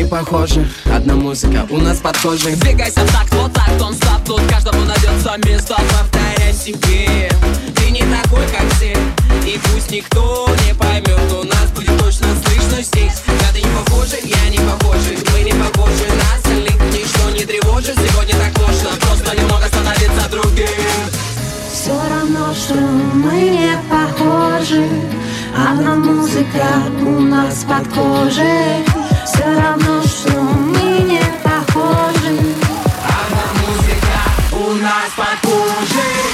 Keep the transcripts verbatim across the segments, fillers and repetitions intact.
похожи, одна музыка у нас подхожих. Двигайся в такт, вот так, тон стоп, тут каждому найдется место. Повторяй себе, ты не такой, как все. И пусть никто не поймет, у нас будет точно слышно здесь. Да ты не похожи, я не похожи, мы не похожи на остальных. Ничто не тревожит, сегодня так можно, просто немного становиться другим. Все равно, что мы не похожи, одна музыка у нас под кожей. Все равно, что мы не похожи, одна музыка у нас под кожей.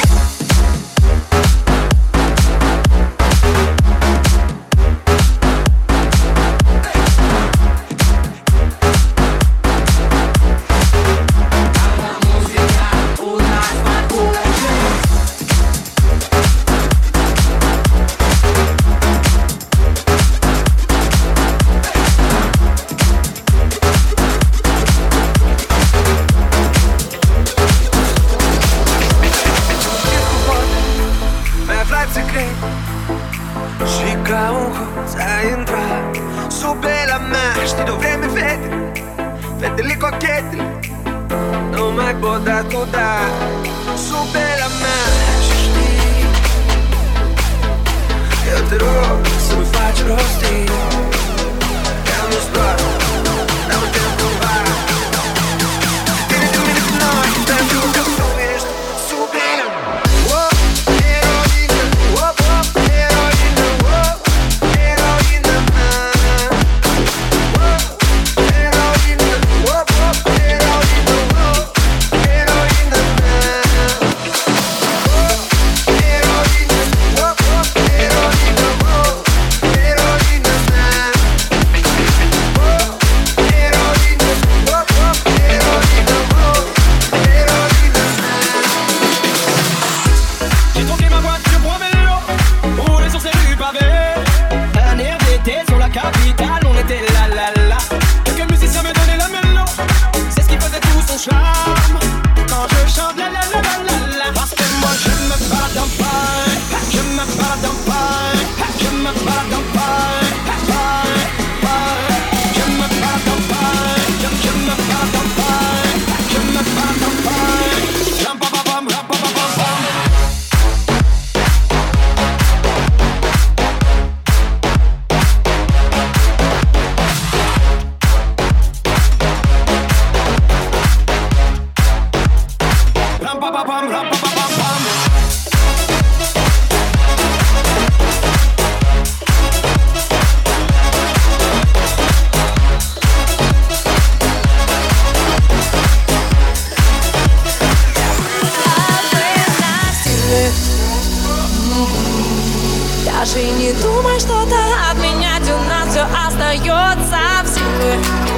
Даже не думай что-то отменять, у нас все остается в силе.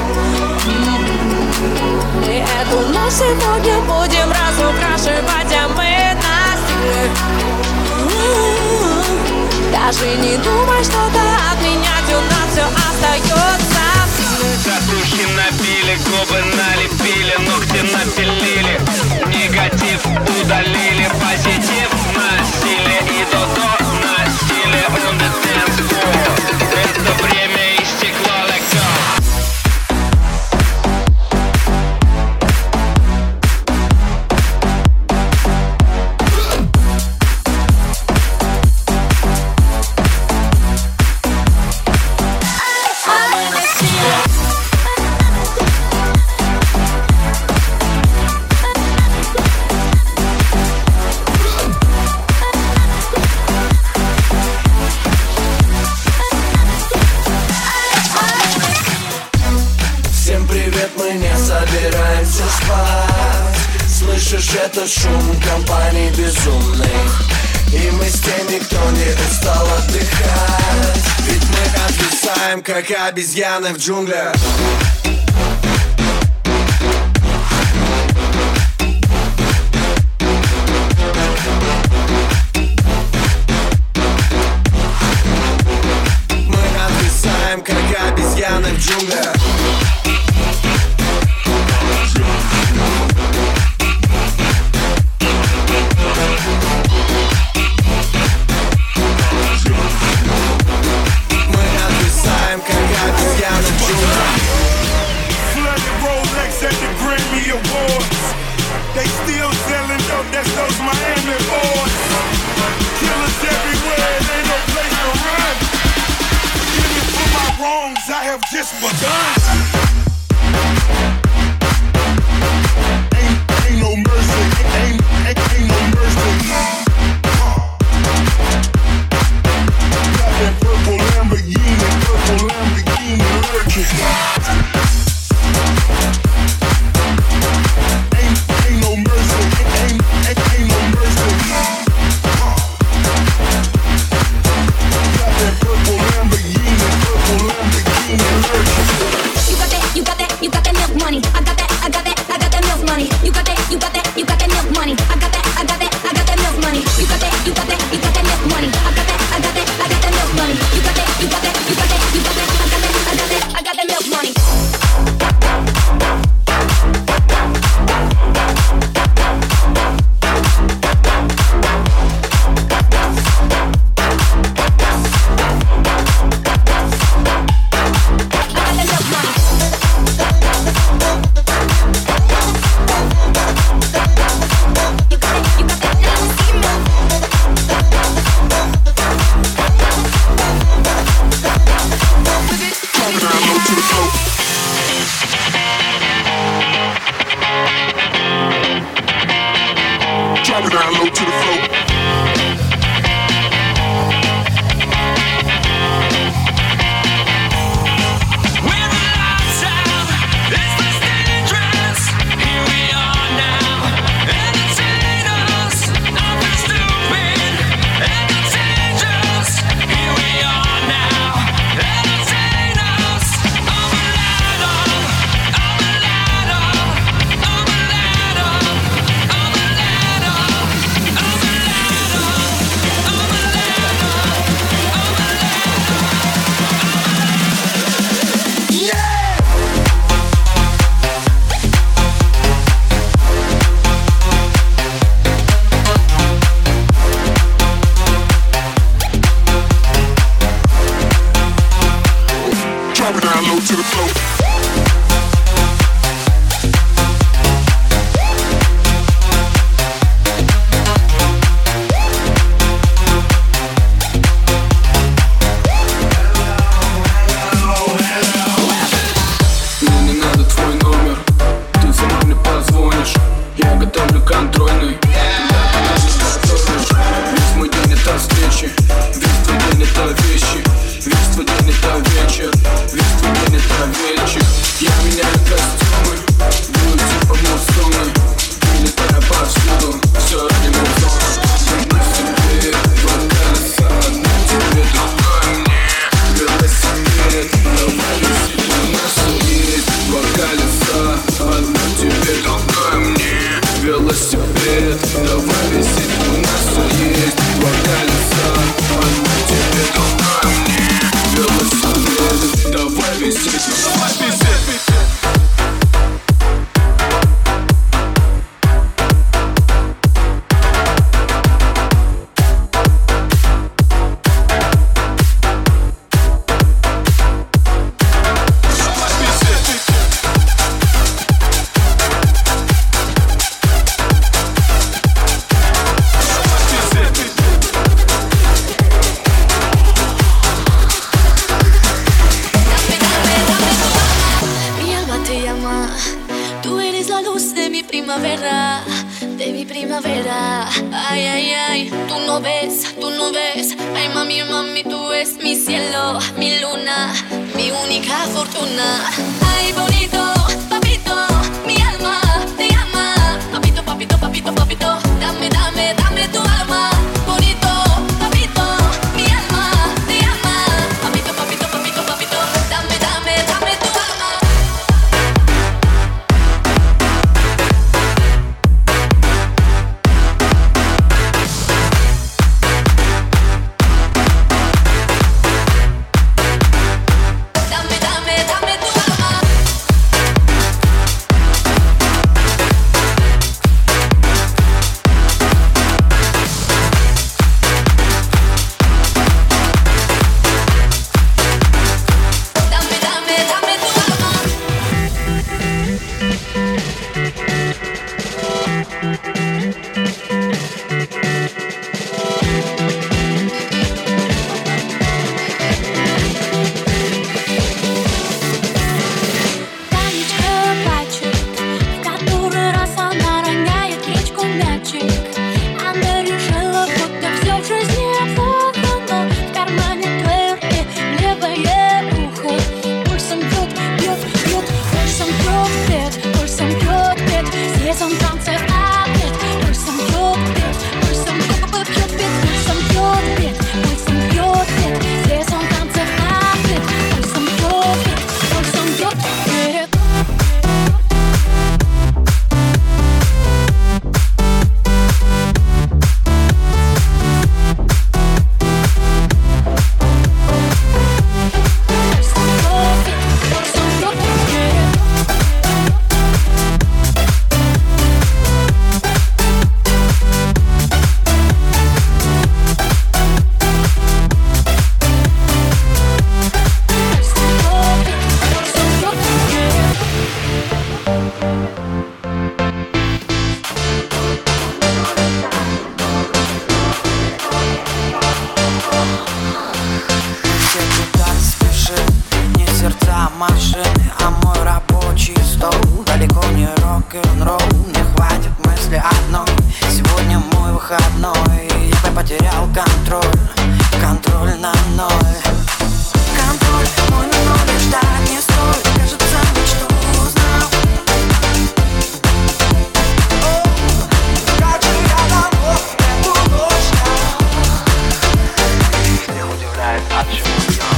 И эту ночь сегодня будем разукрашивать, а мы на стиле. Даже не думай что-то отменять, у нас все остается в силе. Татухи набили, губы налепили, ногти напилили, негатив удалили, позитив носили и до-до носили on the dance floor. Это время истекло, let go. Слышишь, это шум компаний безумных, и мы с теми, кто не устал отдыхать. Ведь мы отвисаем, как обезьяны в джунглях. Мы отвисаем, как обезьяны в джунглях. awards. They still selling dope, that's those Miami boys. Killers everywhere, it ain't no place to run. Forgive me for my wrongs, I have just begun. Ain't, ain't no mercy, ain't, ain't, ain't no mercy. Got that purple Lamborghini, purple Lamborghini lurking. Ain't, ain't no mercy, ain't, ain't, ain't no mercy. Got that purple Lamborghini, purple Lamborghini lurking. You got that, you got that, you got that milk money. I got that, I got that, I got that milk money. You got that, you got that, you got that milk money. I got that, I got that, I got that milk money. You got that, you got that, you got that milk money. I got that, I got that, I got that milk money. You got that, you got that, you got that, you got that, I got that, I got that, I got that milk money. Dame, dame, dame tu alma. мысли одной. Сегодня мой выходной, я бы потерял контроль, контроль на ноль. Контроль мой на ноль, ждать не стоит, кажется, мечту узнал. Как же я давно эту ночь ждал. Всех удивляет, от чего пьем.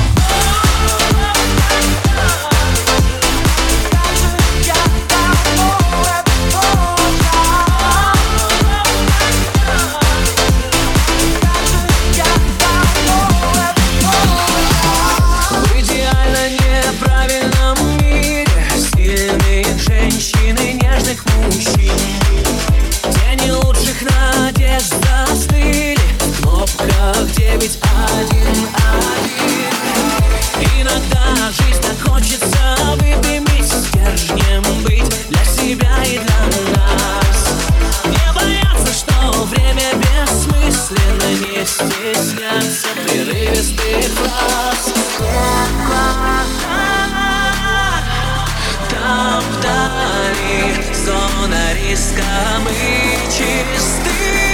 девять один один. Иногда жизнь так хочется выпрямить, стержнем быть для себя и для нас. Не бояться, что время бессмысленно, не стесняться прерывистых фраз. Там вдали зона риска, мы чисты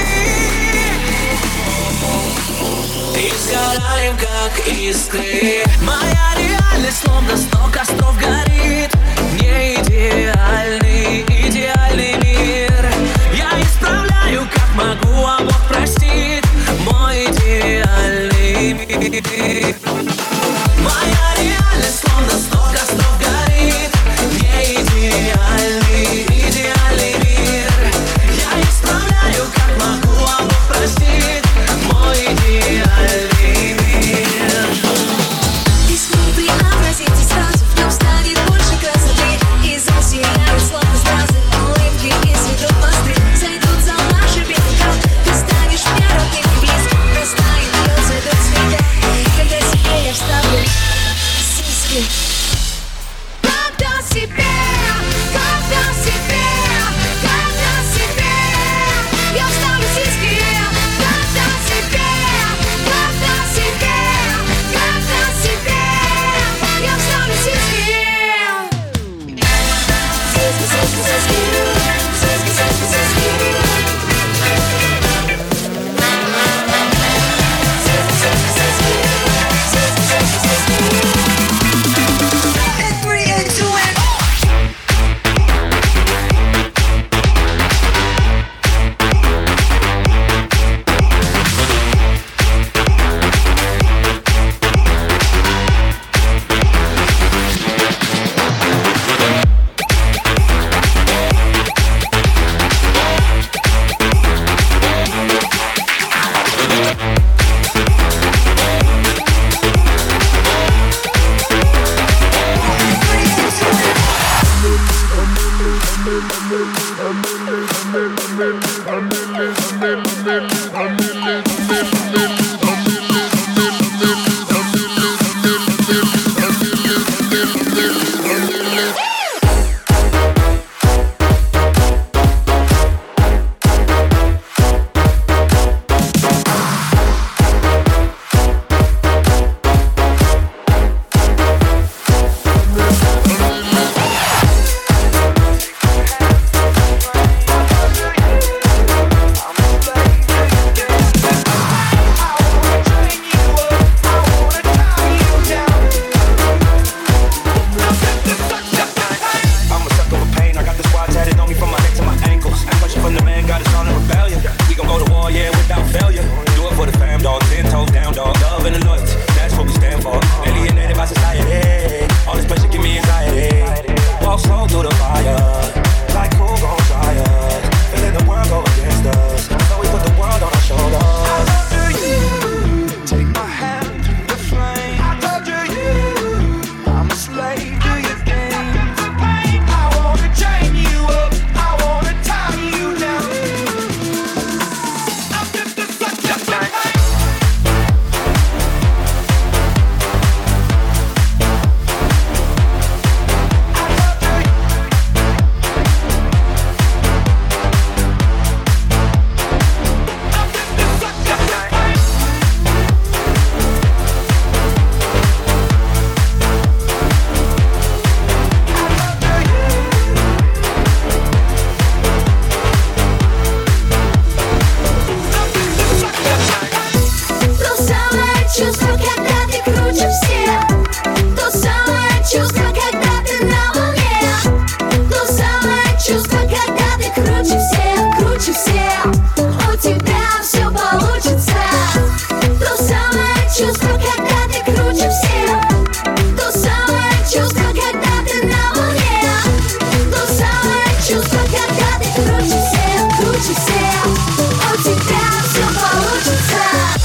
и сгораем, как искры. Моя реальность словно сто костров горит. Не идеальный, идеальный мир я исправляю, как могу, а Бог простит. Мой идеальный мир. Моя реальность словно сто костров горит. Не идеальный, идеальный мир я исправляю, как могу, а Бог простит. Мой идеальный мир. Рискни преобразитесь сразу, в нем станет больше красоты. И засияют словно стразы, улыбки и цветут мосты. Зайдут за наши берега, ты станешь мне родным и близким. Растает лед, зайдут цвета, когда тебе я вставлю сиськи. Когда себе, когда себе, когда себе я вставлю сиськи. Когда себе, когда себе, когда себе я вставлю сиськи. Сиськи, сиськи, сиськи, сиськи, сиськи, сиськи. Сиськи, сиськи, сиськи, сиськи, сиськи, сиськи. And three and two and все, у тебя все получится.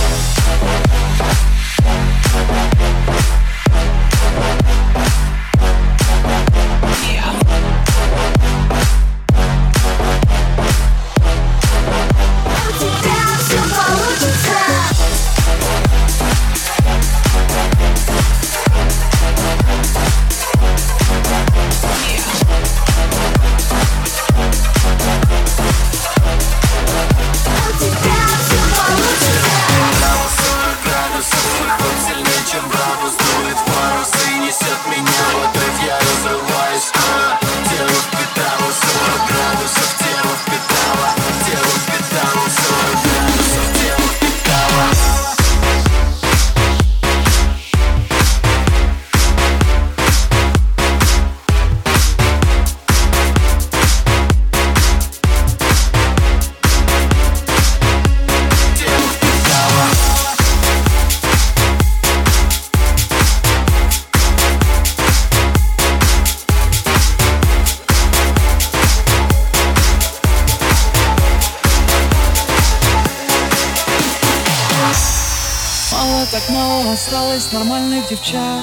Так мало осталось нормальных девчат.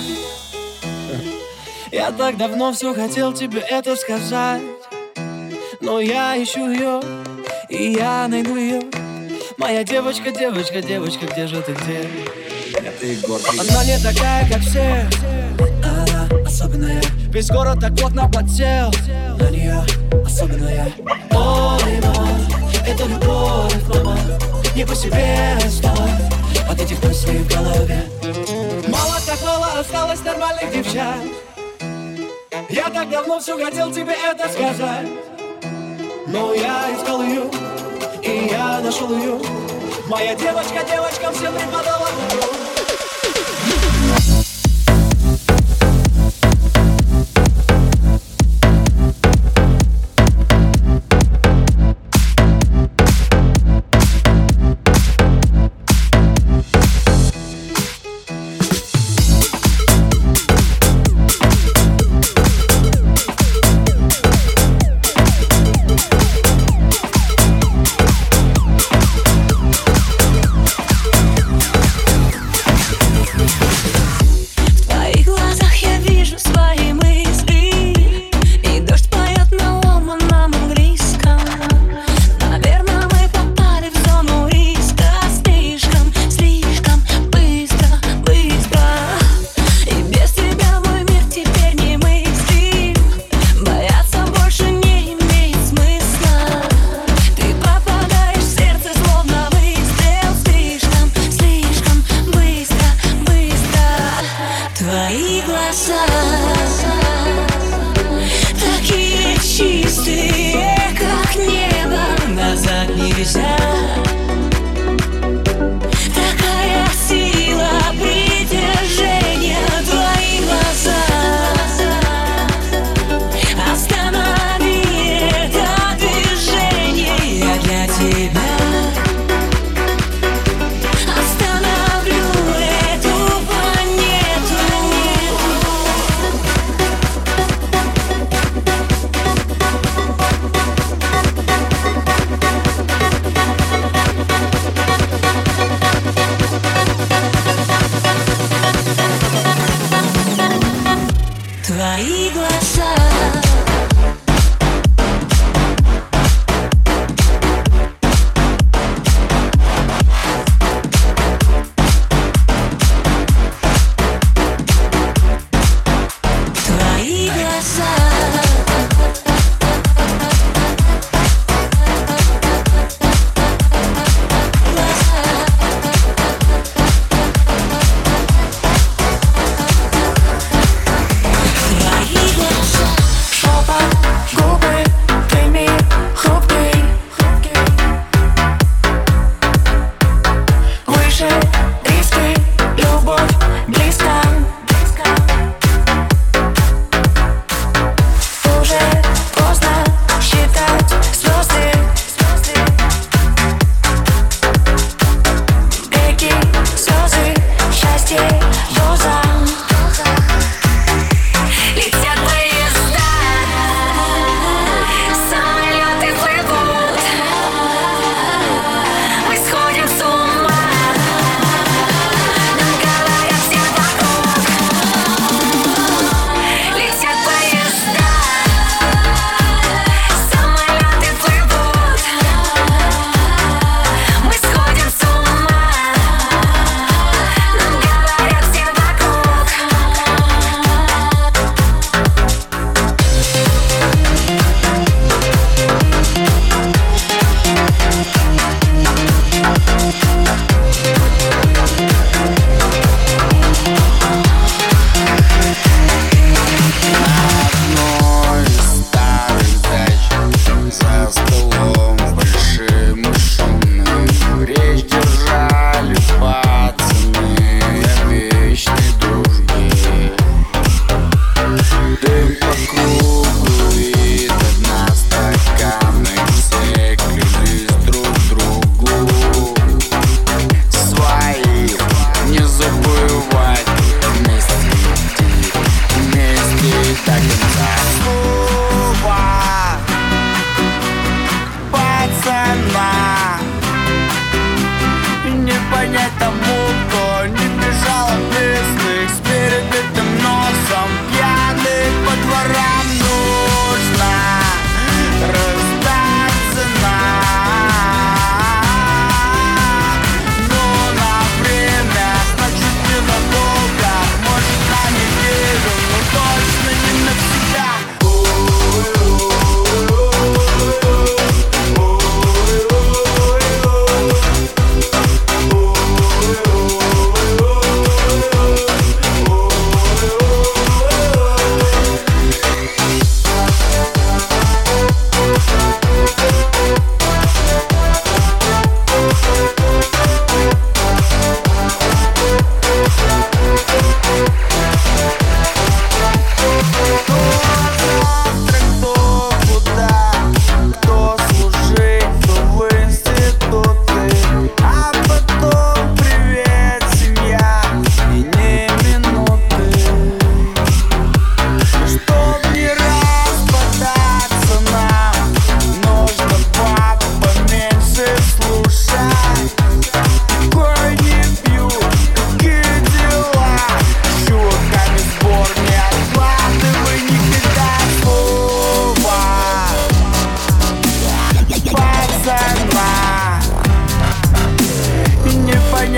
Я так давно все хотел тебе это сказать, но я ищу ее, и я найду ее. Моя девочка, девочка, девочка, где же ты, где? Это Егор. Она не такая, как все, она особенная. Весь город так плотно подсел на нее, особенная. Ой, мама, это любовь, мама, не по себе стало от этих мыслей в голове. Мало так мало осталось нормальных девчат. Я так давно все хотел тебе это сказать, но я искал ее, и я нашел ее. Моя девочка, девочка всем преподала.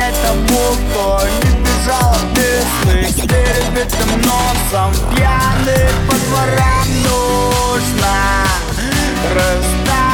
тому, кто не бежал от бедных, с перебитым носом, пьяный по дворам. Нужно расстаться.